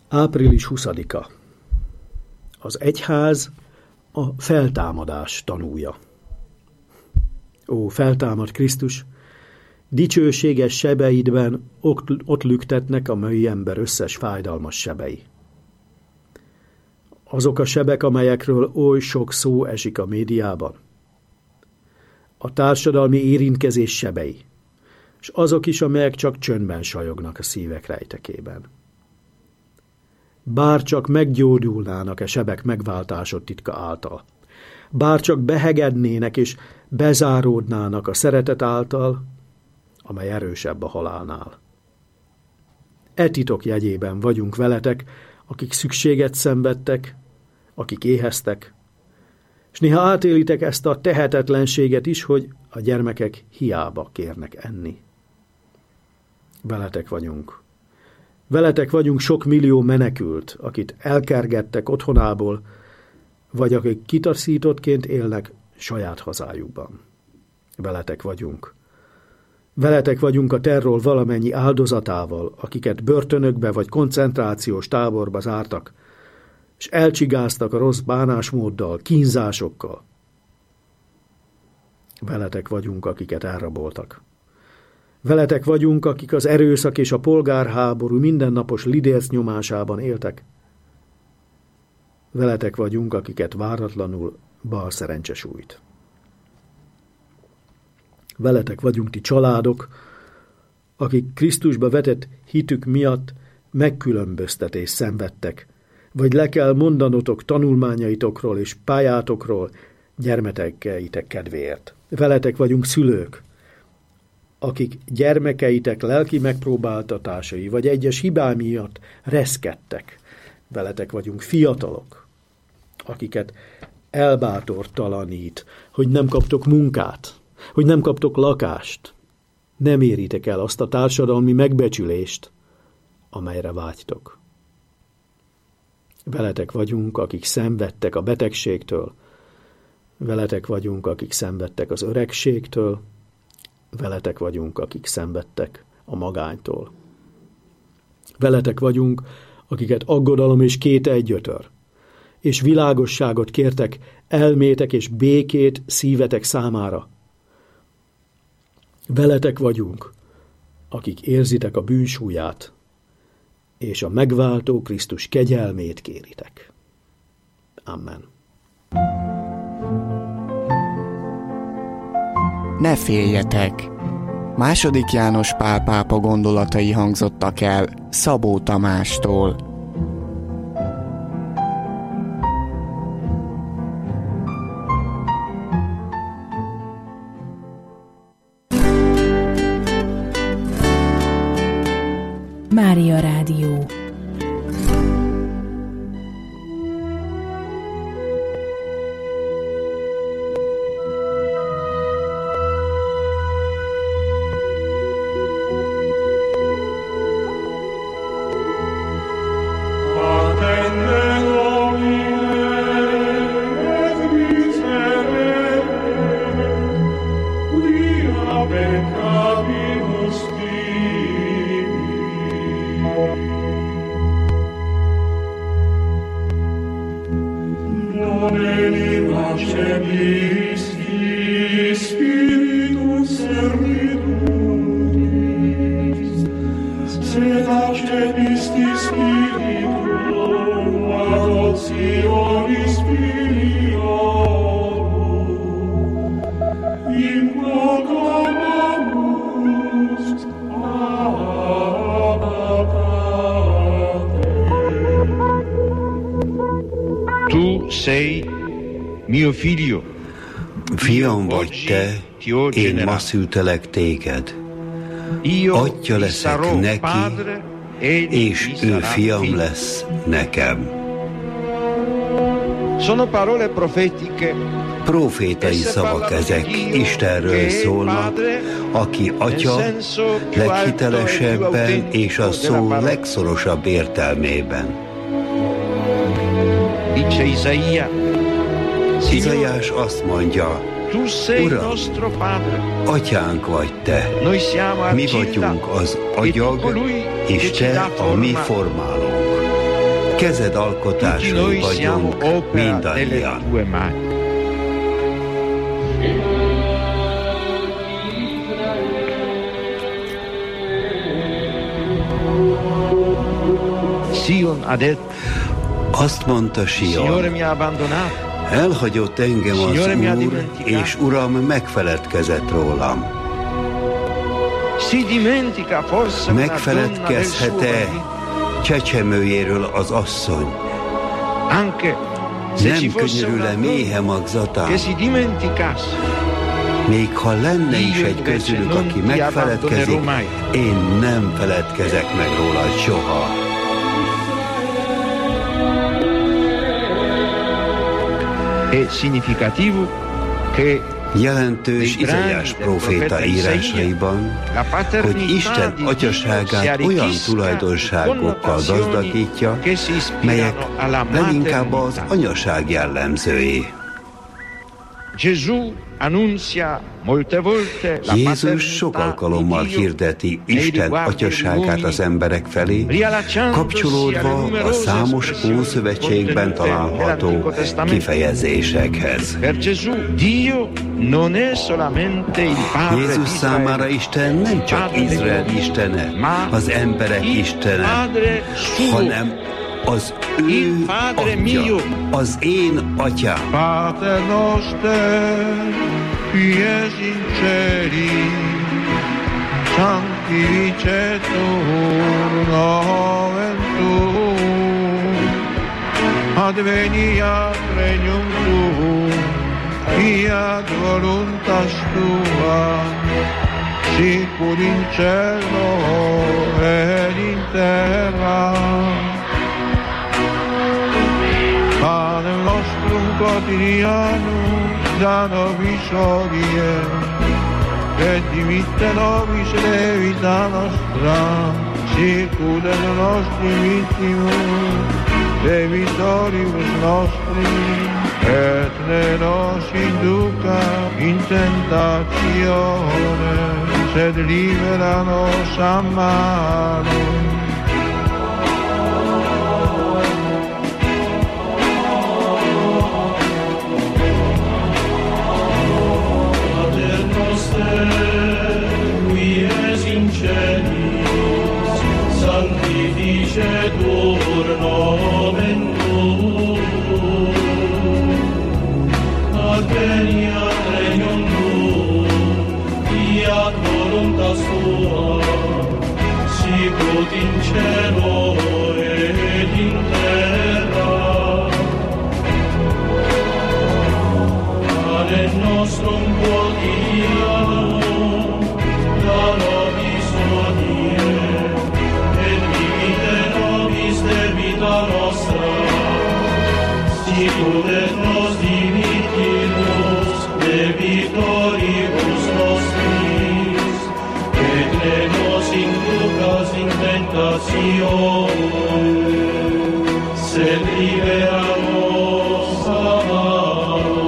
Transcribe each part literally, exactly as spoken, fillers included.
április huszadika. Az egyház a feltámadás tanúja. Ó, feltámad Krisztus, dicsőséges sebeidben ott lüktetnek a mai ember összes fájdalmas sebei. Azok a sebek, amelyekről oly sok szó esik a médiában. A társadalmi érintkezés sebei, és azok is, amelyek csak csöndben sajognak a szívek rejtekében. Bár csak meggyógyulnának e sebek megváltásod titka által, bár csak behegednének és bezáródnának a szeretet által, amely erősebb a halálnál. E titok jegyében vagyunk veletek, akik szükséget szenvedtek, akik éheztek, és néha átélitek ezt a tehetetlenséget is, hogy a gyermekek hiába kérnek enni. Veletek vagyunk. Veletek vagyunk sok millió menekült, akit elkergettek otthonából, vagy akik kitaszítottként élnek saját hazájukban. Veletek vagyunk. Veletek vagyunk a terror valamennyi áldozatával, akiket börtönökbe vagy koncentrációs táborba zártak, és elcsigáztak a rossz bánásmóddal, kínzásokkal. Veletek vagyunk, akiket elraboltak. Veletek vagyunk, akik az erőszak és a polgárháború mindennapos lidérc nyomásában éltek. Veletek vagyunk, akiket váratlanul bal szerencse sújt. Veletek vagyunk ti családok, akik Krisztusba vetett hitük miatt megkülönböztetést szenvedtek, vagy le kell mondanotok tanulmányaitokról és pályátokról gyermekeitek kedvéért. Veletek vagyunk szülők, akik gyermekeitek lelki megpróbáltatásai vagy egyes hibá miatt reszkedtek. Veletek vagyunk fiatalok, akiket elbátortalanít, hogy nem kaptok munkát, hogy nem kaptok lakást. Nem éritek el azt a társadalmi megbecsülést, amelyre vágytok. Veletek vagyunk, akik szenvedtek a betegségtől, veletek vagyunk, akik szenvedtek az öregségtől, veletek vagyunk, akik szenvedtek a magánytól. Veletek vagyunk, akiket aggodalom és kételj gyötör, és világosságot kértek elmétek és békét szívetek számára. Veletek vagyunk, akik érzitek a bűnsúlyát, és a megváltó Krisztus kegyelmét kéritek. Amen. Ne féljetek! Második János Pál pápa gondolatai hangzottak el Szabó Tamástól. Mária Rádió. Fiam vagy te, én ma szültelek téged. Atya leszek neki, és ő fiam lesz nekem. Profétai szavak ezek, Istenről szólnak, aki atya leghitelesebben és a szó legszorosabb értelmében. Izaiás azt mondja, Uram, atyánk vagy te, mi vagyunk az agyag, és te a mi formálónk. Kezed alkotásai vagyunk mindannyian. Azt mondta Sion, elhagyott engem az Úr, és Uram megfeledkezett rólam. Megfeledkezhet-e csecsemőjéről az asszony? Nem könyörül-e méhe magzatán? Még ha lenne is egy közülük, aki megfeledkezik, én nem feledkezek meg róla soha. Jelentős Izaiás próféta írásaiban, hogy Isten atyaságát olyan tulajdonságokkal gazdagítja, melyek leginkább az anyaság jellemzői. Jézus sok alkalommal hirdeti Isten atyaságát az emberek felé, kapcsolódva a számos Ószövetségben található kifejezésekhez. Jézus számára Isten nem csak Izrael istene, az emberek istene, hanem az ő atya, az én atyám. Pater noster, qui es in celi, sanctificetur nomen tuum, adveniat regnum tuum, fiat voluntas tua, sicur in cielo et in terra. Panem nostrum quotidianum da nobis hodie, et dimitte nobis levita nostra, sicur et nostri vittimus, debitoribus nostri, et ne nos induca in tentatione, sed libera nos a malo. Sanctificetur nomen tuum, adveniat regnum tuum, fiat voluntas tua, sicut in cielo et in terra. Panem nostrum quotidianum da nobis hodie, debita nostra, sicur et nos dimittimus debitoribus nostris, et ne nos inducas in tentatione, sed libera nos a malo.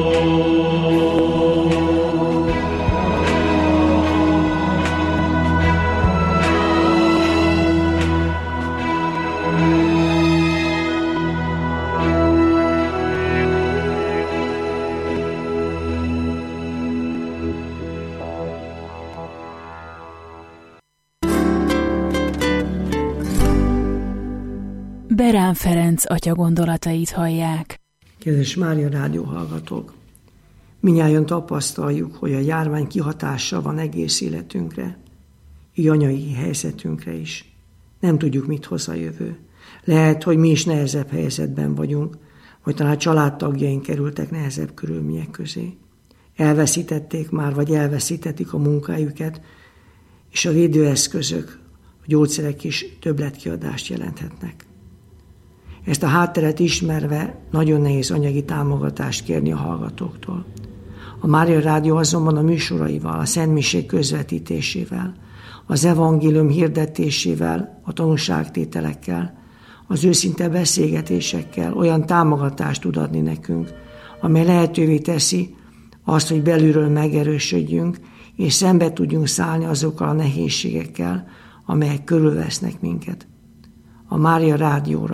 Berán Ferenc atya gondolatait hallják. Kedves Mária Rádió hallgatók! Mindnyájan tapasztaljuk, hogy a járvány kihatással van egész életünkre, így anyai helyzetünkre is. Nem tudjuk, mit hoz a jövő. Lehet, hogy mi is nehezebb helyzetben vagyunk, vagy talán családtagjaink kerültek nehezebb körülmények közé. Elveszítették már, vagy elveszítették a munkájukat, és a védőeszközök, a gyógyszerek is többletkiadást jelenthetnek. Ezt a hátteret ismerve nagyon nehéz anyagi támogatást kérni a hallgatóktól. A Mária Rádió azonban a műsoraival, a szentmiség közvetítésével, az evangélium hirdetésével, a tanúságtételekkel, az őszinte beszélgetésekkel olyan támogatást tud adni nekünk, amely lehetővé teszi azt, hogy belülről megerősödjünk, és szembe tudjunk szállni azokkal a nehézségekkel, amelyek körülvesznek minket. A Mária Rádióra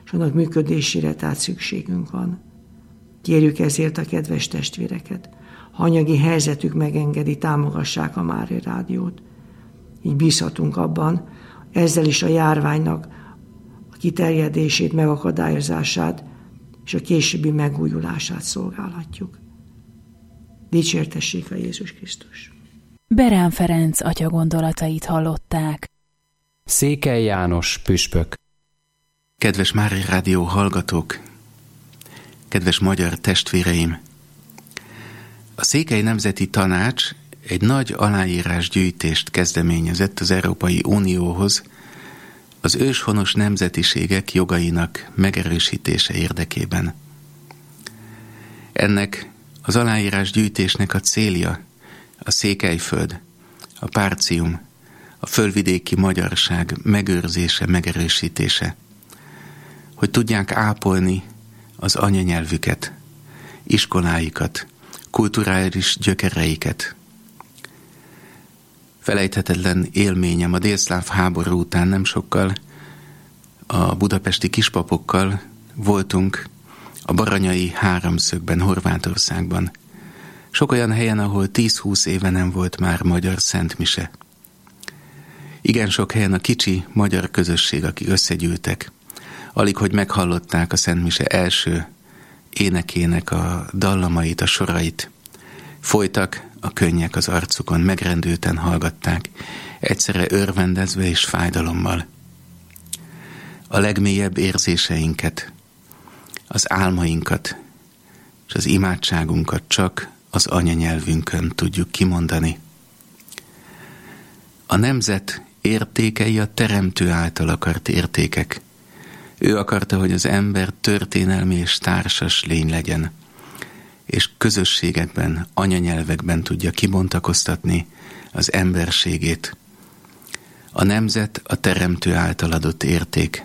és annak működésére tehát szükségünk van. Kérjük ezért a kedves testvéreket, ha anyagi helyzetük megengedi, támogassák a Mária Rádiót. Így bízhatunk abban, ezzel is a járványnak a kiterjedését, megakadályozását és a későbbi megújulását szolgálhatjuk. Dicsértessék a Jézus Krisztus! Berán Ferenc atya gondolatait hallották. Székely János püspök. Kedves Mária Rádió hallgatók! Kedves magyar testvéreim! A Székely Nemzeti Tanács egy nagy aláírásgyűjtést kezdeményezett az Európai Unióhoz az őshonos nemzetiségek jogainak megerősítése érdekében. Ennek az aláírásgyűjtésnek a célja a Székelyföld, a Párcium, a fölvidéki magyarság megőrzése, megerősítése, hogy tudják ápolni az anyanyelvüket, iskoláikat, kulturális gyökereiket. Felejthetetlen élményem a délszláv háború után nem sokkal a budapesti kispapokkal voltunk a Baranyai háromszögben, Horvátországban. Sok olyan helyen, ahol tíz-húsz éve nem volt már magyar szentmise. Igen sok helyen a kicsi magyar közösség, akik összegyűltek, alig hogy meghallották a szentmise első énekének a dallamait, a sorait. Folytak a könnyek az arcukon, megrendülten hallgatták, egyszerre örvendezve és fájdalommal. A legmélyebb érzéseinket, az álmainkat és az imádságunkat csak az anyanyelvünkön tudjuk kimondani. A nemzet értékei a teremtő által akart értékek. Ő akarta, hogy az ember történelmi és társas lény legyen, és közösségekben, anyanyelvekben tudja kibontakoztatni az emberségét. A nemzet a teremtő által adott érték.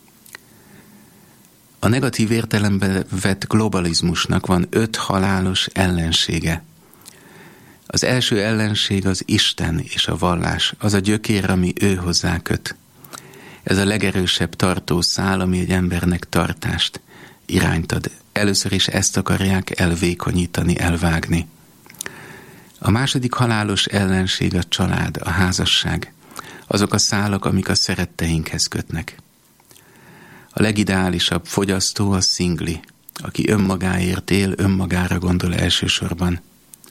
A negatív értelemben vett globalizmusnak van öt halálos ellensége. Az első ellenség az Isten és a vallás, az a gyökér, ami ő hozzá köt. Ez a legerősebb tartószál, ami egy embernek tartást, irányt ad. Először is ezt akarják elvékonyítani, elvágni. A második halálos ellenség a család, a házasság. Azok a szálak, amik a szeretteinkhez kötnek. A legideálisabb fogyasztó a szingli, aki önmagáért él, önmagára gondol elsősorban.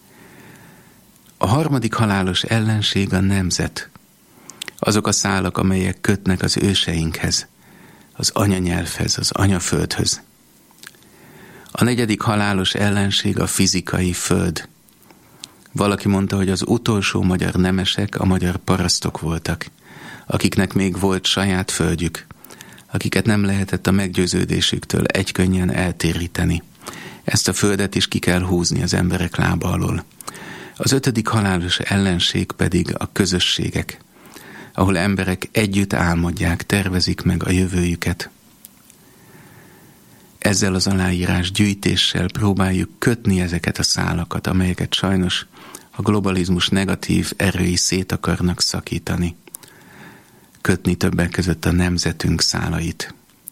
A harmadik halálos ellenség a nemzet. Azok a szálak, amelyek kötnek az őseinkhez, az anyanyelvhez, az anyaföldhöz. A negyedik halálos ellenség a fizikai föld. Valaki mondta, hogy az utolsó magyar nemesek a magyar parasztok voltak, akiknek még volt saját földjük, akiket nem lehetett a meggyőződésüktől egykönnyen eltéríteni. Ezt a földet is ki kell húzni az emberek lába alól. Az ötödik halálos ellenség pedig a közösségek, ahol emberek együtt álmodják, tervezik meg a jövőjüket. Ezzel az aláírás gyűjtéssel próbáljuk kötni ezeket a szálakat, amelyeket sajnos a globalizmus negatív erői szét akarnak szakítani. Kötni többek között a nemzetünk szálait.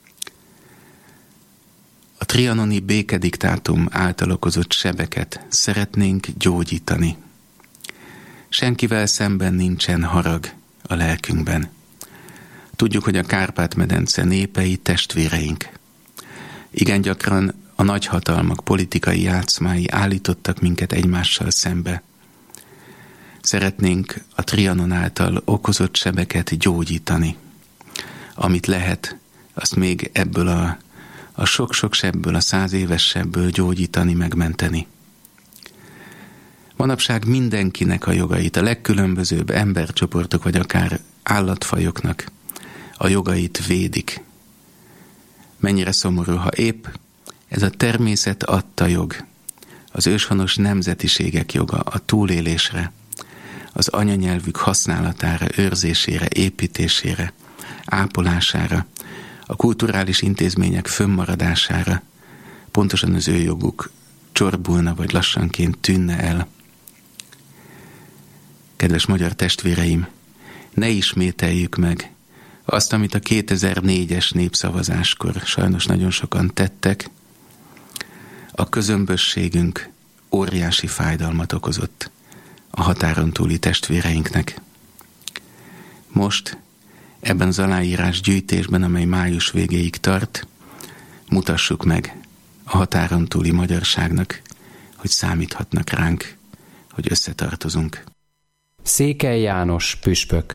A trianoni békediktátum által okozott sebeket szeretnénk gyógyítani. Senkivel szemben nincsen harag a lelkünkben. Tudjuk, hogy a Kárpát-medence népei testvéreink. Igen gyakran a nagyhatalmak politikai játszmái állítottak minket egymással szembe. Szeretnénk a Trianon által okozott sebeket gyógyítani. Amit lehet, azt még ebből a, a sok-sok sebből, a száz éves sebből gyógyítani, megmenteni. Manapság mindenkinek a jogait, a legkülönbözőbb embercsoportok, vagy akár állatfajoknak a jogait védik. Mennyire szomorú, ha épp ez a természet adta jog, az őshonos nemzetiségek joga a túlélésre, az anyanyelvük használatára, őrzésére, építésére, ápolására, a kulturális intézmények fönnmaradására, pontosan az ő joguk csorbulna vagy lassanként tűnne el. Kedves magyar testvéreim, ne ismételjük meg Azt, amit a kétezer-négyes népszavazáskor sajnos nagyon sokan tettek, a közömbösségünk óriási fájdalmat okozott a határon túli testvéreinknek. Most, ebben az aláírás gyűjtésben, amely május végéig tart, mutassuk meg a határon túli magyarságnak, hogy számíthatnak ránk, hogy összetartozunk. Székely János püspök.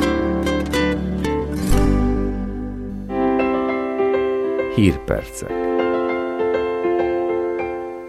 Hírpercek.